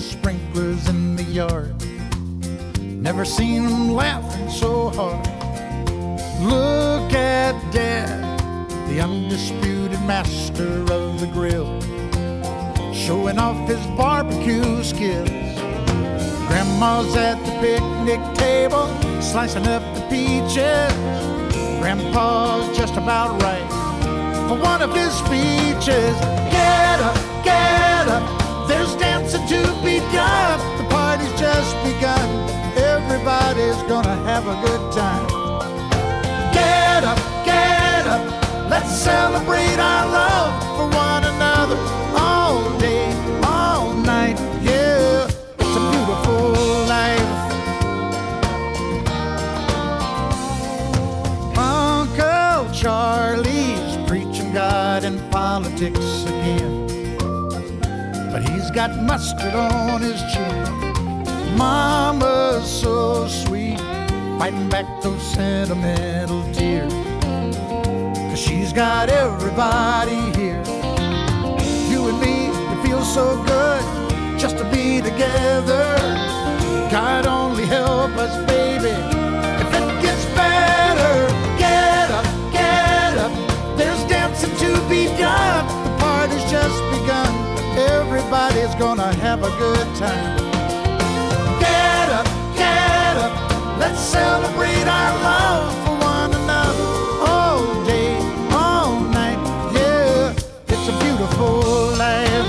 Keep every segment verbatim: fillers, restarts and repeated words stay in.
sprinklers in the yard. Never seen them laughing so hard. Look at Dad, the undisputed master of the grill, showing off his barbecue skills. Grandma's at the picnic table, slicing up the peaches. Grandpa's just about right for one of his speeches. Get up, get up, there's dancing to be done. The party's just begun, everybody's gonna have a good time. Get up, get up, let's celebrate our love for one another all day, all night. Yeah, it's a beautiful life. Uncle Charlie's preaching God and politics again, but he's got mustard on his chin. Mama's so sweet, fighting back those sentimental tears, 'cause she's got everybody here. You and me, it feels so good just to be together. God only help us, baby, if it gets better. Get up, get up, there's dancing to be done. The party's just begun, everybody's gonna have a good time. Get up, get up, let's celebrate our love for one another all day, all night. Yeah, it's a beautiful life.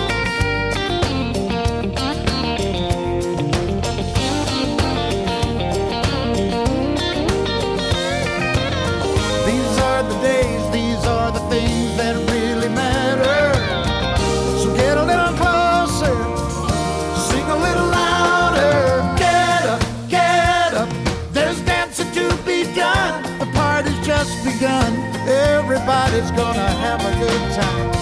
These are the days, these are the things that really matter. So get a little closer, sing a little louder. Get up, get up, there's dancing to be done. The party's just begun, everybody's gonna have a good time.